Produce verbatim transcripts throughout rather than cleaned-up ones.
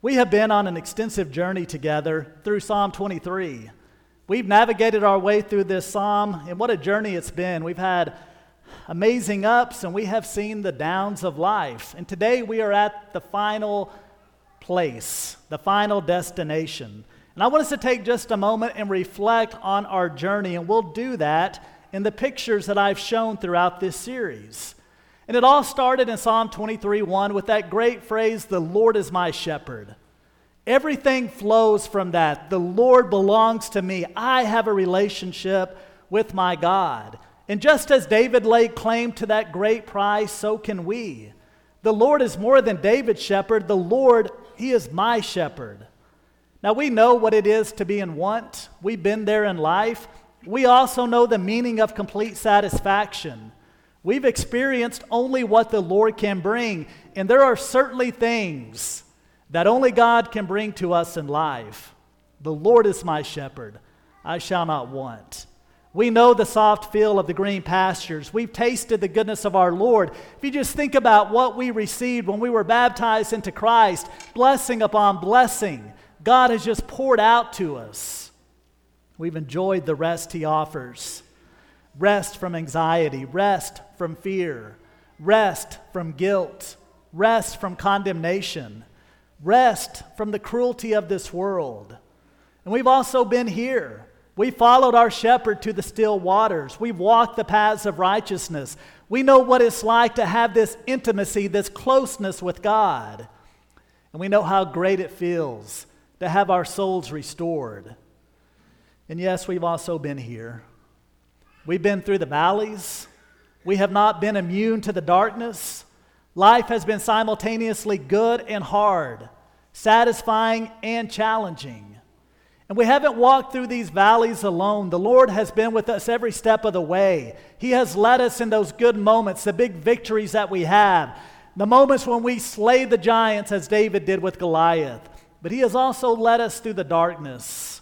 We have been on an extensive journey together through Psalm twenty-three. We've navigated our way through this psalm, and what a journey it's been. We've had amazing ups, and we have seen the downs of life. And today we are at the final place, the final destination. And I want us to take just a moment and reflect on our journey, and we'll do that in the pictures that I've shown throughout this series. And it all started in Psalm twenty-three one with that great phrase, "The Lord is my shepherd." Everything flows from that. The Lord belongs to me. I have a relationship with my God. And just as David laid claim to that great prize, so can we. The Lord is more than David's shepherd. The Lord, He is my shepherd. Now we know what it is to be in want. We've been there in life. We also know the meaning of complete satisfaction. We've experienced only what the Lord can bring, and there are certainly things that only God can bring to us in life. The Lord is my shepherd. I shall not want. We know the soft feel of the green pastures. We've tasted the goodness of our Lord. If you just think about what we received when we were baptized into Christ, blessing upon blessing, God has just poured out to us. We've enjoyed the rest He offers. Rest from anxiety, rest from fear, rest from guilt, rest from condemnation, rest from the cruelty of this world. And we've also been here. We followed our shepherd to the still waters. We've walked the paths of righteousness. We know what it's like to have this intimacy, this closeness with God. And we know how great it feels to have our souls restored. And yes, we've also been here. We've been through the valleys. We have not been immune to the darkness. Life has been simultaneously good and hard, satisfying and challenging. And we haven't walked through these valleys alone. The Lord has been with us every step of the way. He has led us in those good moments, the big victories that we have, the moments when we slay the giants as David did with Goliath. But He has also led us through the darkness.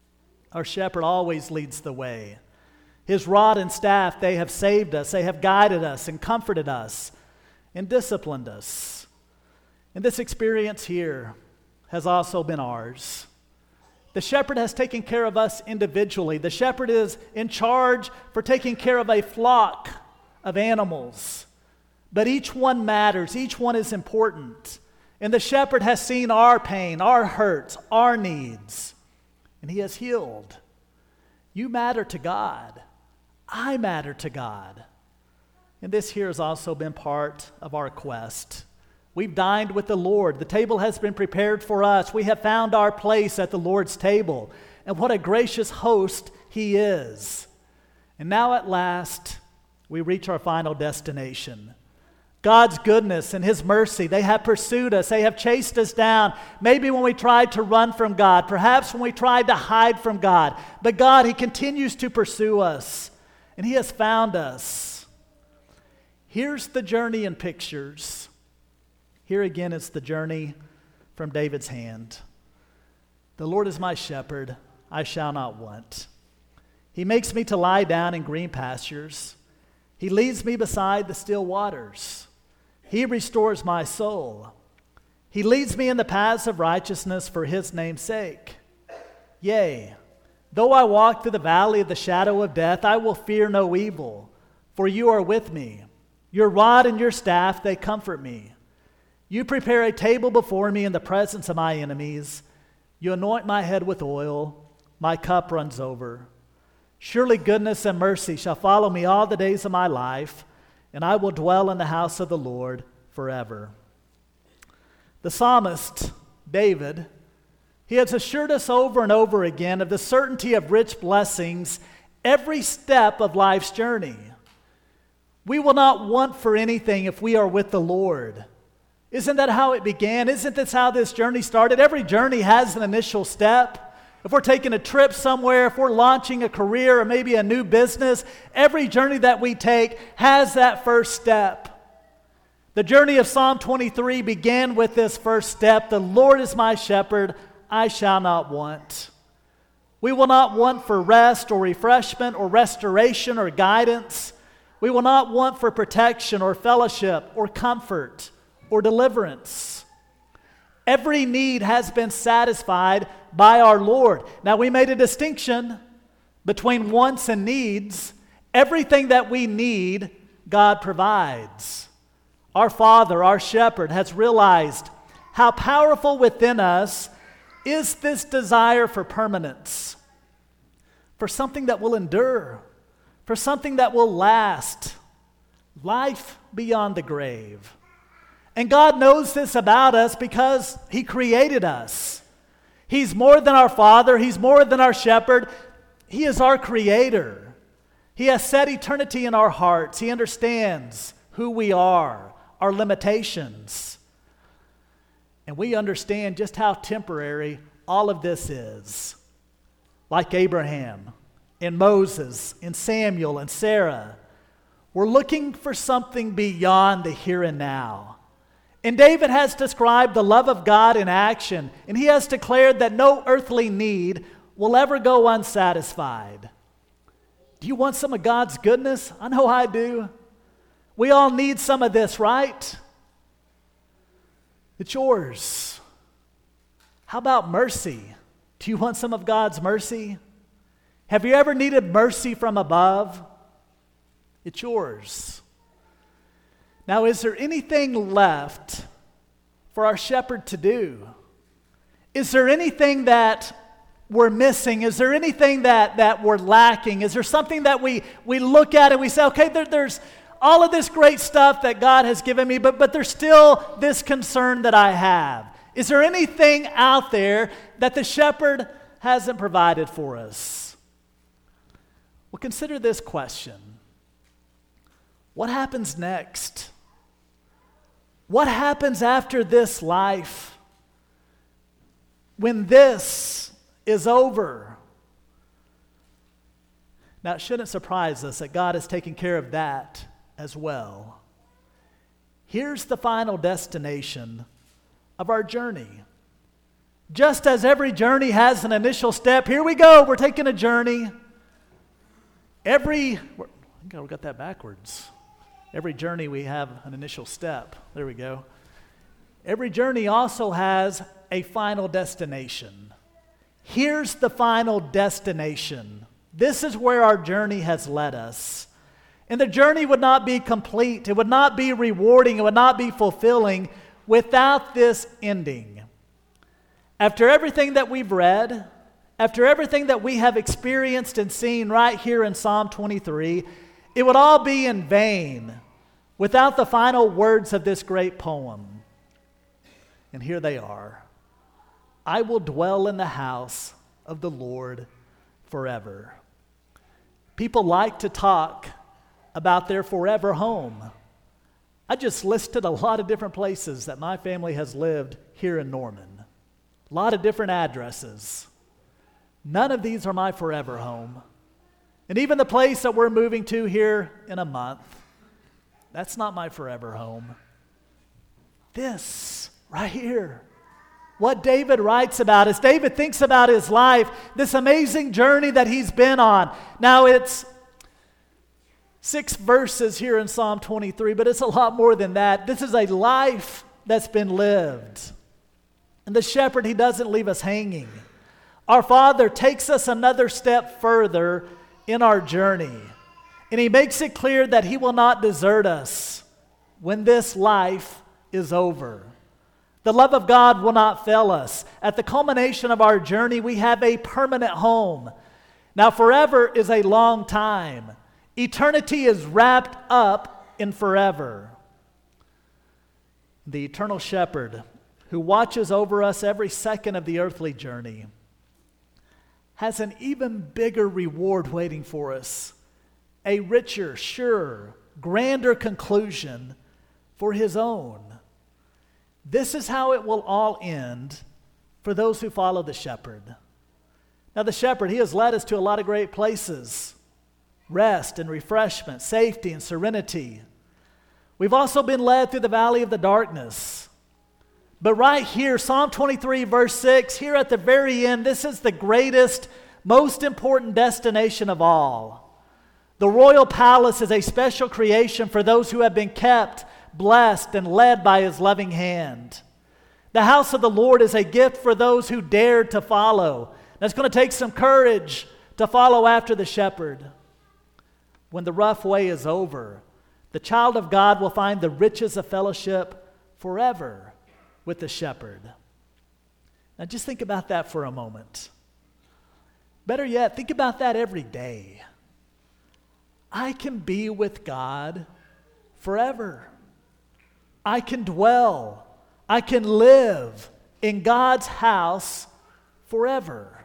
Our shepherd always leads the way. His rod and staff, they have saved us. They have guided us and comforted us and disciplined us. And this experience here has also been ours. The shepherd has taken care of us individually. The shepherd is in charge for taking care of a flock of animals. But each one matters. Each one is important. And the shepherd has seen our pain, our hurts, our needs. And He has healed. You matter to God. I matter to God. And this here has also been part of our quest. We've dined with the Lord. The table has been prepared for us. We have found our place at the Lord's table. And what a gracious host He is. And now at last, we reach our final destination. God's goodness and His mercy, they have pursued us. They have chased us down. Maybe when we tried to run from God. Perhaps when we tried to hide from God. But God, He continues to pursue us. And He has found us. Here's the journey in pictures. Here again is the journey from David's hand. The Lord is my shepherd, I shall not want. He makes me to lie down in green pastures. He leads me beside the still waters. He restores my soul. He leads me in the paths of righteousness for His name's sake. Yea, though I walk through the valley of the shadow of death, I will fear no evil, for You are with me. Your rod and Your staff, they comfort me. You prepare a table before me in the presence of my enemies. You anoint my head with oil. My cup runs over. Surely goodness and mercy shall follow me all the days of my life, and I will dwell in the house of the Lord forever. The psalmist, David, he has assured us over and over again of the certainty of rich blessings every step of life's journey. We will not want for anything if we are with the Lord. Isn't that how it began? Isn't this how this journey started? Every journey has an initial step. If we're taking a trip somewhere, if we're launching a career or maybe a new business, every journey that we take has that first step. The journey of Psalm twenty-three began with this first step. The Lord is my shepherd, I shall not want. We will not want for rest or refreshment or restoration or guidance. We will not want for protection or fellowship or comfort or deliverance. Every need has been satisfied by our Lord. Now, we made a distinction between wants and needs. Everything that we need, God provides. Our Father, our Shepherd, has realized how powerful within us is this desire for permanence, for something that will endure, for something that will last, life beyond the grave. And God knows this about us because He created us. He's more than our Father. He's more than our Shepherd. He is our Creator. He has set eternity in our hearts. He understands who we are, our limitations. And we understand just how temporary all of this is. Like Abraham, and Moses, and Samuel, and Sarah, we're looking for something beyond the here and now. And David has described the love of God in action, and he has declared that no earthly need will ever go unsatisfied. Do you want some of God's goodness? I know I do. We all need some of this, right? It's yours. How about mercy? Do you want some of God's mercy? Have you ever needed mercy from above? It's yours. Now, is there anything left for our shepherd to do? Is there anything that we're missing? Is there anything that, that we're lacking? Is there something that we, we look at and we say, okay, there, there's all of this great stuff that God has given me, but, but there's still this concern that I have. Is there anything out there that the shepherd hasn't provided for us? Well, consider this question. What happens next? What happens after this life? When this is over? Now, it shouldn't surprise us that God is taking care of that as well. Here's the final destination of our journey. Just as every journey has an initial step, here we go, we're taking a journey. Every, we got that backwards. Every journey we have an initial step. There we go. Every journey also has a final destination. Here's the final destination. This is where our journey has led us. And the journey would not be complete. It would not be rewarding. It would not be fulfilling without this ending. After everything that we've read, after everything that we have experienced and seen right here in Psalm twenty-three, it would all be in vain without the final words of this great poem. And here they are. I will dwell in the house of the Lord forever. People like to talk about their forever home. I just listed a lot of different places that my family has lived here in Norman. A lot of different addresses. None of these are my forever home. And even the place that we're moving to here in a month, that's not my forever home. This right here, what David writes about as David thinks about his life, this amazing journey that he's been on. Now it's six verses here in Psalm twenty-three, but it's a lot more than that. This is a life that's been lived. And the shepherd, he doesn't leave us hanging. Our Father takes us another step further in our journey. And he makes it clear that he will not desert us when this life is over. The love of God will not fail us. At the culmination of our journey, we have a permanent home. Now, forever is a long time. Eternity is wrapped up in forever. The eternal shepherd who watches over us every second of the earthly journey has an even bigger reward waiting for us, a richer, surer, grander conclusion for his own. This is how it will all end for those who follow the shepherd. Now, the shepherd, he has led us to a lot of great places, rest and refreshment, safety and serenity. We've also been led through the valley of the darkness. But right here, Psalm twenty-three, verse six, here at the very end, this is the greatest, most important destination of all. The royal palace is a special creation for those who have been kept, blessed, and led by his loving hand. The house of the Lord is a gift for those who dare to follow. That's going to take some courage to follow after the shepherd. When the rough way is over, the child of God will find the riches of fellowship forever with the shepherd. Now just think about that for a moment. Better yet, think about that every day. I can be with God forever. I can dwell, I can live in God's house forever.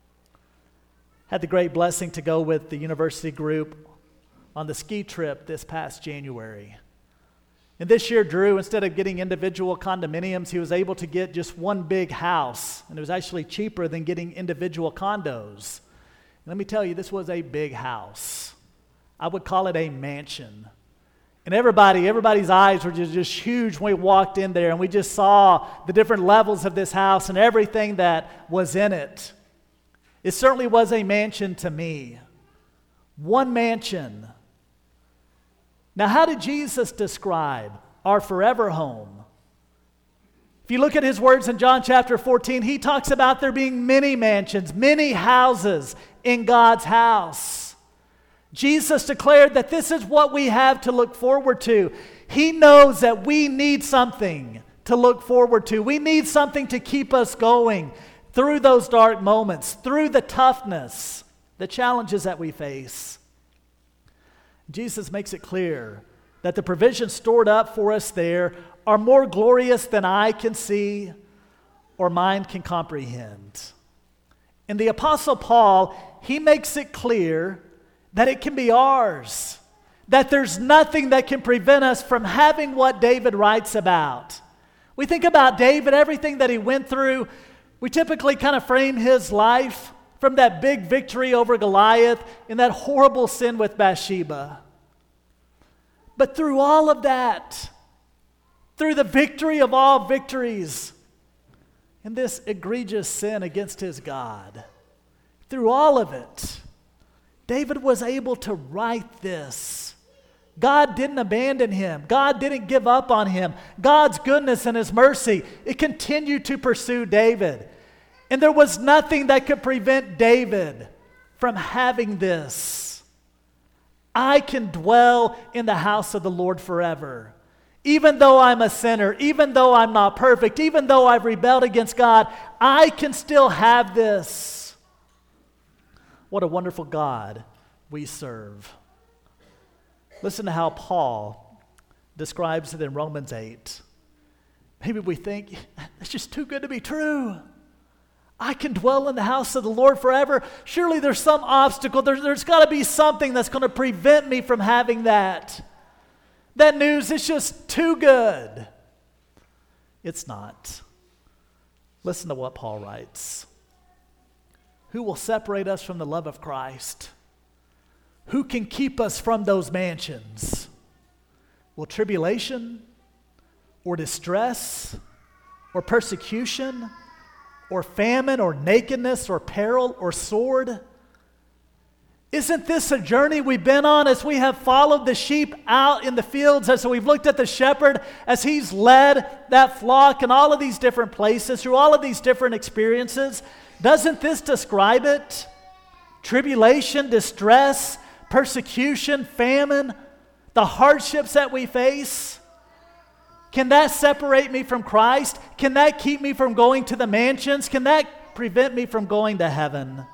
Had the great blessing to go with the university group on the ski trip this past January. And this year, Drew, instead of getting individual condominiums, he was able to get just one big house. And it was actually cheaper than getting individual condos. And let me tell you, this was a big house. I would call it a mansion. And everybody, everybody's eyes were just, just huge when we walked in there, and we just saw the different levels of this house and everything that was in it. It certainly was a mansion to me. One mansion. Now, how did Jesus describe our forever home? If you look at his words in John chapter fourteen, he talks about there being many mansions, many houses in God's house. Jesus declared that this is what we have to look forward to. He knows that we need something to look forward to. We need something to keep us going through those dark moments, through the toughness, the challenges that we face. Jesus makes it clear that the provisions stored up for us there are more glorious than eye can see or mind can comprehend. And the Apostle Paul, he makes it clear that it can be ours, that there's nothing that can prevent us from having what David writes about. We think about David, everything that he went through. We typically kind of frame his life from that big victory over Goliath and that horrible sin with Bathsheba. But through all of that, through the victory of all victories, and this egregious sin against his God, through all of it, David was able to write this. God didn't abandon him. God didn't give up on him. God's goodness and his mercy, it continued to pursue David. And there was nothing that could prevent David from having this. I can dwell in the house of the Lord forever. Even though I'm a sinner, even though I'm not perfect, even though I've rebelled against God, I can still have this. What a wonderful God we serve. Listen to how Paul describes it in Romans eight. Maybe we think, that's just too good to be true. I can dwell in the house of the Lord forever. Surely there's some obstacle. There's, there's got to be something that's going to prevent me from having that. That news is just too good. It's not. Listen to what Paul writes. Who will separate us from the love of Christ? Who can keep us from those mansions? Will tribulation or distress or persecution or famine or nakedness or peril or sword? Isn't this a journey we've been on as we have followed the sheep out in the fields, as we've looked at the shepherd as he's led that flock in all of these different places, through all of these different experiences? Doesn't this describe it? Tribulation, distress, persecution, famine, the hardships that we face. Can that separate me from Christ? Can that keep me from going to the mansions? Can that prevent me from going to heaven?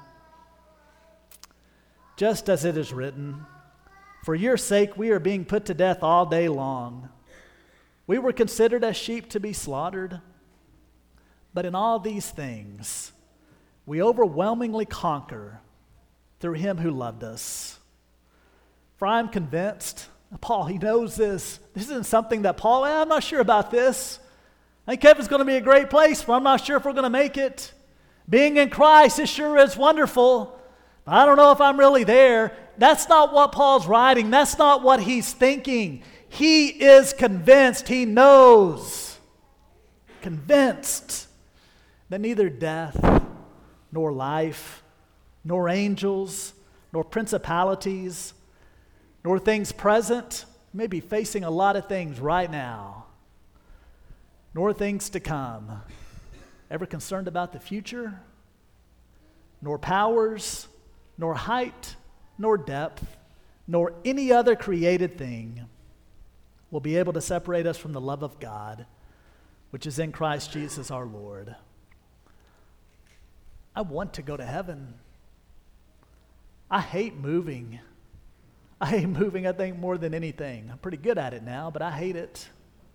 Just as it is written, for your sake we are being put to death all day long. We were considered as sheep to be slaughtered. But in all these things, we overwhelmingly conquer through him who loved us. For I am convinced, Paul, he knows this. This isn't something that Paul, well, I'm not sure about this. I think heaven's going to be a great place, but I'm not sure if we're going to make it. Being in Christ, it sure is wonderful, but I don't know if I'm really there. That's not what Paul's writing. That's not what he's thinking. He is convinced, he knows, convinced that neither death, nor life, nor angels, nor principalities, nor things present, may be facing a lot of things right now. nor things to come. Ever concerned about the future? Nor powers, nor height, nor depth, nor any other created thing will be able to separate us from the love of God, which is in Christ Jesus our Lord. I want to go to heaven. I hate moving. I hate moving, I think, more than anything. I'm pretty good at it now, but I hate it.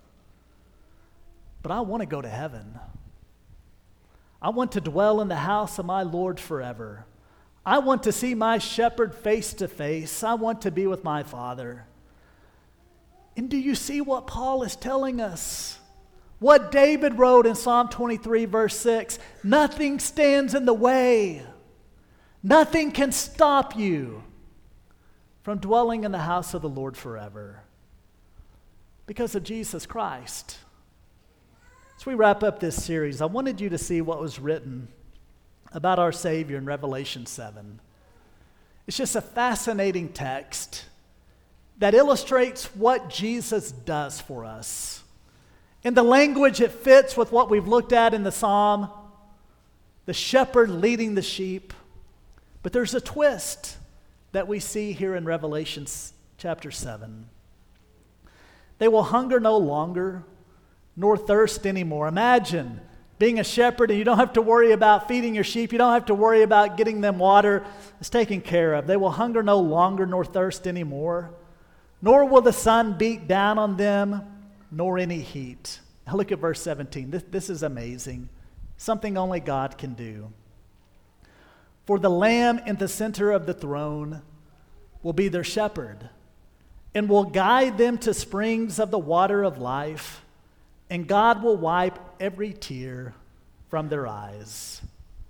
But I want to go to heaven. I want to dwell in the house of my Lord forever. I want to see my shepherd face to face. I want to be with my Father. And do you see what Paul is telling us? What David wrote in Psalm twenty-three, verse six, nothing stands in the way. Nothing can stop you from dwelling in the house of the Lord forever because of Jesus Christ. As we wrap up this series, I wanted you to see what was written about our Savior in Revelation seven. It's just a fascinating text that illustrates what Jesus does for us. In the language, it fits with what we've looked at in the psalm, the shepherd leading the sheep. But there's a twist that we see here in Revelation chapter seven. They will hunger no longer, nor thirst anymore. Imagine being a shepherd and you don't have to worry about feeding your sheep. You don't have to worry about getting them water. It's taken care of. They will hunger no longer, nor thirst anymore. Nor will the sun beat down on them, nor any heat. Now look at verse seventeen. This, this is amazing. Something only God can do. For the Lamb in the center of the throne will be their shepherd, and will guide them to springs of the water of life, and God will wipe every tear from their eyes.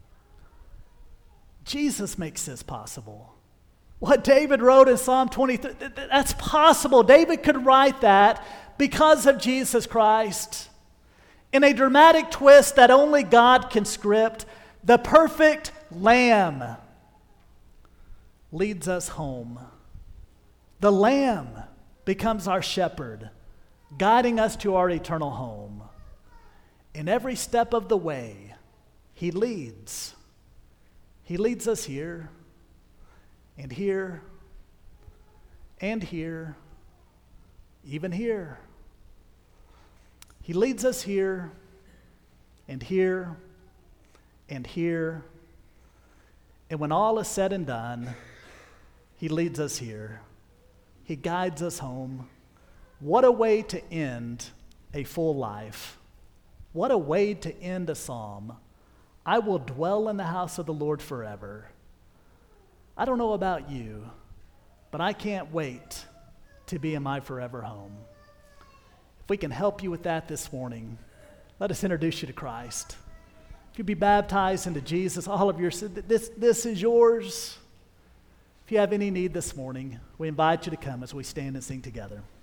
Jesus makes this possible. What David wrote in Psalm twenty-three, that's possible. David could write that because of Jesus Christ. In a dramatic twist that only God can script, the perfect Lamb leads us home. The Lamb becomes our shepherd, guiding us to our eternal home. In every step of the way, he leads. He leads us here, and here, and here, even here. He leads us here, and here, and here. And when all is said and done, he leads us here. He guides us home. What a way to end a full life. What a way to end a psalm. I will dwell in the house of the Lord forever. I don't know about you, but I can't wait to be in my forever home. If we can help you with that this morning, let us introduce you to Christ. If you'd be baptized into Jesus, all of your this this is yours. If you have any need this morning, we invite you to come as we stand and sing together.